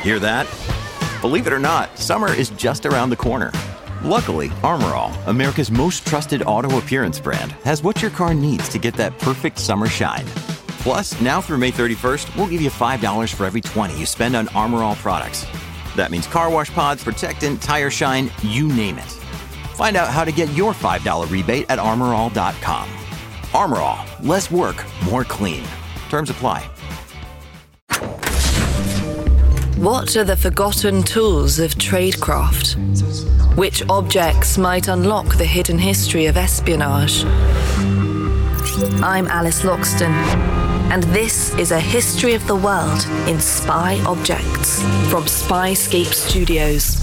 Hear that? Believe it or not, summer is just around the corner. Luckily, Armor All, America's most trusted auto appearance brand, has what your car needs to get that perfect summer shine. Plus, now through May 31st, we'll give you $5 for every $20 you spend on Armor All products. That means car wash pods, protectant, tire shine, you name it. Find out how to get your $5 rebate at armorall.com. Armor All, less work, more clean. Terms apply. What are the forgotten tools of tradecraft? Which objects might unlock the hidden history of espionage? I'm Alice Loxton, and this is a history of the world in spy objects from Spyscape Studios.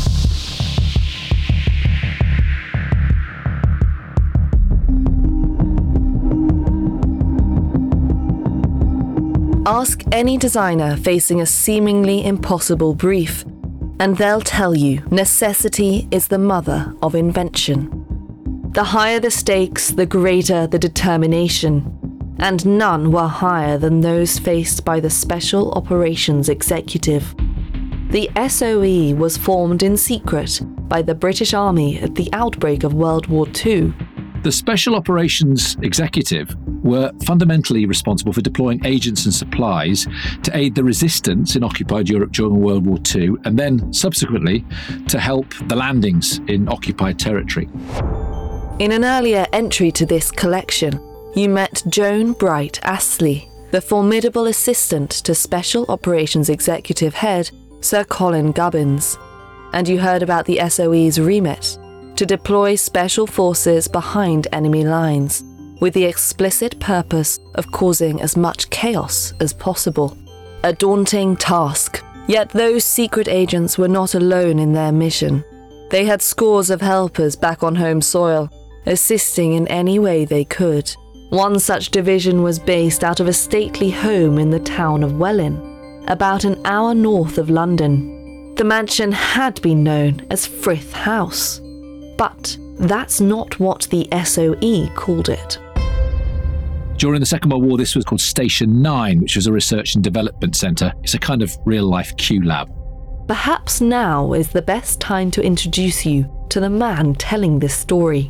Ask any designer facing a seemingly impossible brief, and they'll tell you necessity is the mother of invention. The higher the stakes, the greater the determination, and none were higher than those faced by the Special Operations Executive. The SOE was formed in secret by the British Army at the outbreak of World War II. The Special Operations Executive were fundamentally responsible for deploying agents and supplies to aid the resistance in occupied Europe during World War II, and then subsequently to help the landings in occupied territory. In an earlier entry to this collection, you met Joan Bright Astley, the formidable assistant to Special Operations Executive Head Sir Colin Gubbins, and you heard about the SOE's remit to deploy special forces behind enemy lines, with the explicit purpose of causing as much chaos as possible. A daunting task, yet those secret agents were not alone in their mission. They had scores of helpers back on home soil, assisting in any way they could. One such division was based out of a stately home in the town of Welwyn, about an hour north of London. The mansion had been known as Frith House, but that's not what the SOE called it. During the Second World War, this was called Station 9, which was a research and development centre. It's a kind of real-life Q lab. Perhaps now is the best time to introduce you to the man telling this story.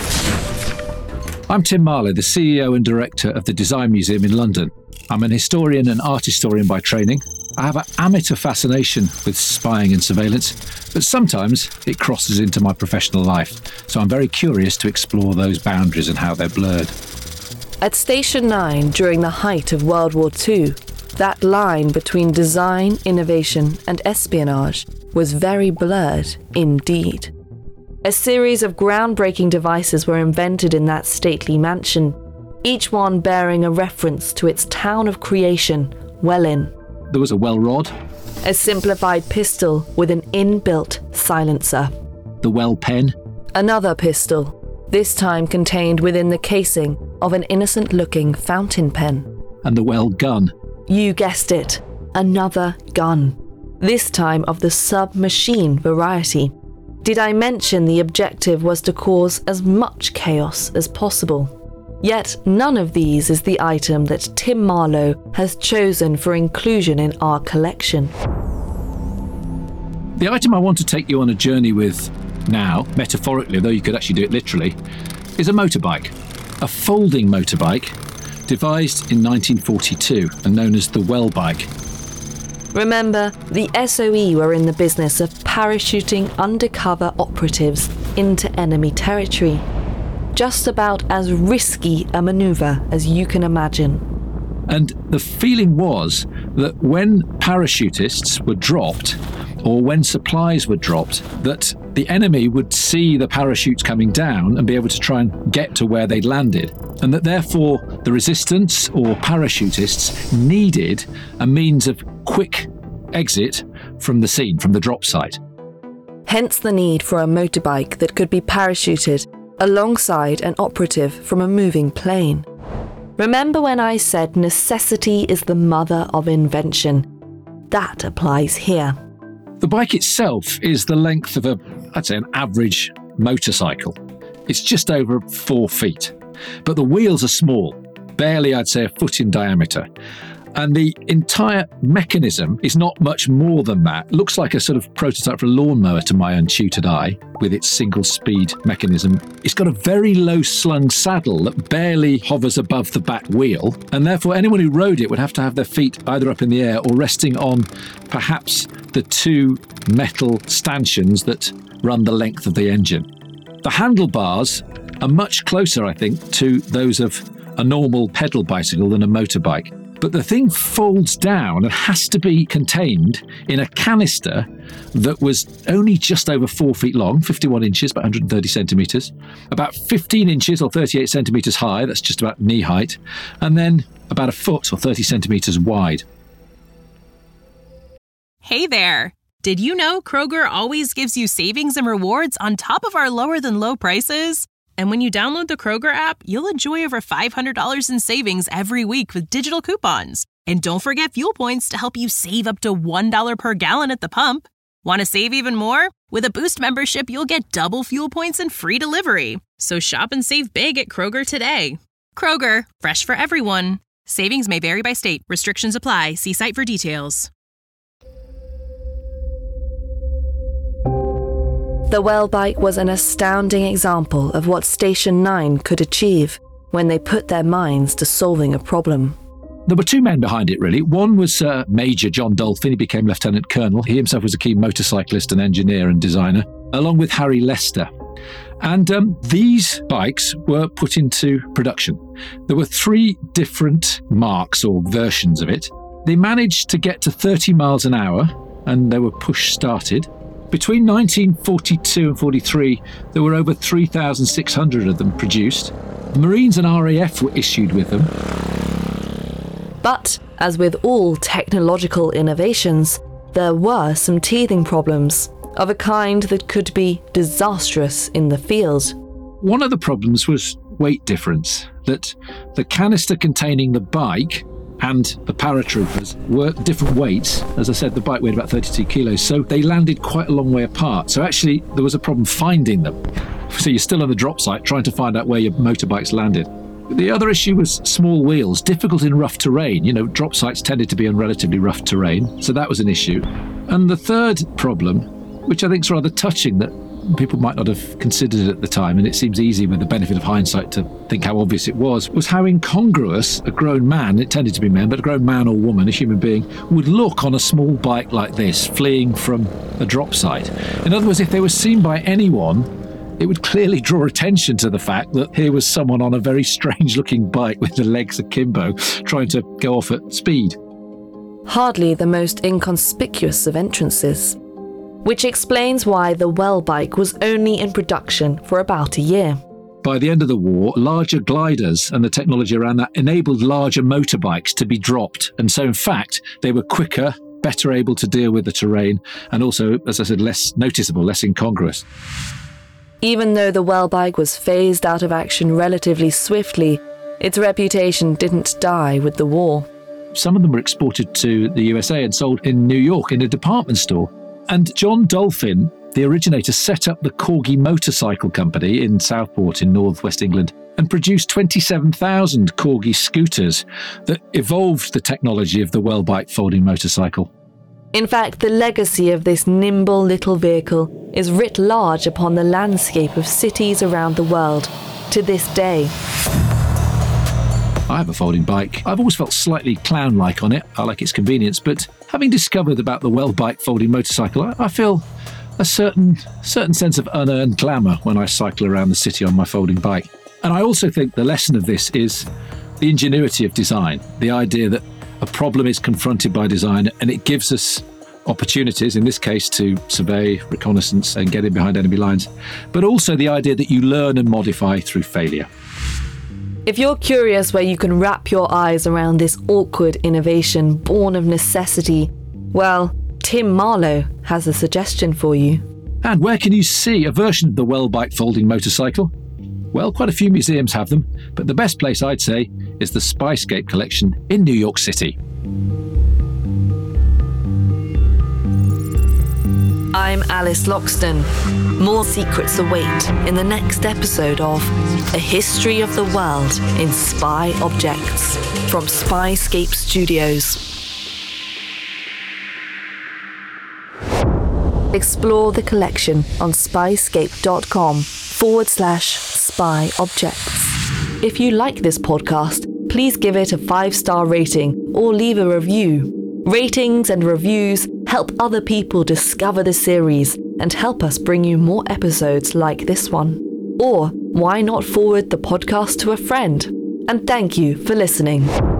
I'm Tim Marlow, the CEO and director of the Design Museum in London. I'm an historian and art historian by training. I have an amateur fascination with spying and surveillance, but sometimes it crosses into my professional life. So I'm very curious to explore those boundaries and how they're blurred. At Station 9, during the height of World War II, that line between design, innovation, and espionage was very blurred indeed. A series of groundbreaking devices were invented in that stately mansion, each one bearing a reference to its town of creation, Welwyn. There was a well rod, a simplified pistol with an inbuilt silencer, the well pen, another pistol, this time contained within the casing of an innocent-looking fountain pen, and the well gun. You guessed it, another gun, this time of the submachine variety. Did I mention the objective was to cause as much chaos as possible? Yet none of these is the item that Tim Marlow has chosen for inclusion in our collection. The item I want to take you on a journey with now, metaphorically, though you could actually do it literally, is a motorbike. A folding motorbike devised in 1942 and known as the Well Bike. Remember, the SOE were in the business of parachuting undercover operatives into enemy territory. Just about as risky a maneuver as you can imagine. And the feeling was that when parachutists were dropped, or when supplies were dropped, that the enemy would see the parachutes coming down and be able to try and get to where they'd landed. And that therefore the resistance or parachutists needed a means of quick exit from the scene, from the drop site. Hence the need for a motorbike that could be parachuted alongside an operative from a moving plane. Remember when I said necessity is the mother of invention? That applies here. The bike itself is the length of an average motorcycle. It's just over 4 feet, but the wheels are small, barely, I'd say, a foot in diameter. And the entire mechanism is not much more than that. It looks like a sort of prototype for a lawnmower to my untutored eye, with its single-speed mechanism. It's got a very low-slung saddle that barely hovers above the back wheel, and therefore anyone who rode it would have to have their feet either up in the air or resting on perhaps the two metal stanchions that run the length of the engine. The handlebars are much closer, I think, to those of a normal pedal bicycle than a motorbike. But the thing folds down and has to be contained in a canister that was only just over 4 feet long, 51 inches, about 130 centimetres, about 15 inches or 38 centimetres high, that's just about knee height, and then about a foot or 30 centimetres wide. Hey there! Did you know Kroger always gives you savings and rewards on top of our lower-than-low prices? And when you download the Kroger app, you'll enjoy over $500 in savings every week with digital coupons. And don't forget fuel points to help you save up to $1 per gallon at the pump. Want to save even more? With a Boost membership, you'll get double fuel points and free delivery. So shop and save big at Kroger today. Kroger, fresh for everyone. Savings may vary by state. Restrictions apply. See site for details. The Wellbike was an astounding example of what Station 9 could achieve when they put their minds to solving a problem. There were two men behind it, really. One was Major John Dolphin. He became Lieutenant Colonel. He himself was a keen motorcyclist and engineer and designer, along with Harry Lester. And these bikes were put into production. There were 3 different marks or versions of it. They managed to get to 30 miles an hour, and they were push-started. Between 1942 and 43, there were over 3,600 of them produced. The Marines and RAF were issued with them. But, as with all technological innovations, there were some teething problems, of a kind that could be disastrous in the field. One of the problems was weight difference, that the canister containing the bike and the paratroopers were different weights. As I said, the bike weighed about 32 kilos, so they landed quite a long way apart. So actually, there was a problem finding them. So you're still on the drop site trying to find out where your motorbikes landed. The other issue was small wheels, difficult in rough terrain. You know, drop sites tended to be on relatively rough terrain, so that was an issue. And the third problem, which I think is rather touching, that people might not have considered at the time, and it seems easy with the benefit of hindsight to think how obvious it was how incongruous a grown man, it tended to be men, but a grown man or woman, a human being, would look on a small bike like this, fleeing from a drop site. In other words, if they were seen by anyone, it would clearly draw attention to the fact that here was someone on a very strange-looking bike with the legs akimbo, trying to go off at speed. Hardly the most inconspicuous of entrances. Which explains why the Wellbike was only in production for about a year. By the end of the war, larger gliders and the technology around that enabled larger motorbikes to be dropped. And so, in fact, they were quicker, better able to deal with the terrain, and also, as I said, less noticeable, less incongruous. Even though the Wellbike was phased out of action relatively swiftly, its reputation didn't die with the war. Some of them were exported to the USA and sold in New York in a department store. And John Dolphin, the originator, set up the Corgi Motorcycle Company in Southport in northwest England and produced 27,000 Corgi scooters that evolved the technology of the Wellbike folding motorcycle. In fact, the legacy of this nimble little vehicle is writ large upon the landscape of cities around the world to this day. I have a folding bike. I've always felt slightly clown-like on it. I like its convenience, but having discovered about the Wellbike folding motorcycle, I feel a certain sense of unearned glamour when I cycle around the city on my folding bike. And I also think the lesson of this is the ingenuity of design, the idea that a problem is confronted by design and it gives us opportunities, in this case to survey, reconnaissance and get in behind enemy lines, but also the idea that you learn and modify through failure. If you're curious where you can wrap your eyes around this awkward innovation born of necessity, well, Tim Marlowe has a suggestion for you. And where can you see a version of the Wellbike folding motorcycle? Well, quite a few museums have them, but the best place I'd say is the Spyscape collection in New York City. I'm Alice Loxton. More secrets await in the next episode of A History of the World in Spy Objects from Spyscape Studios. Explore the collection on spyscape.com/spy objects. If you like this podcast, please give it a 5-star rating or leave a review. Ratings and reviews help other people discover the series and help us bring you more episodes like this one. Or why not forward the podcast to a friend? And thank you for listening.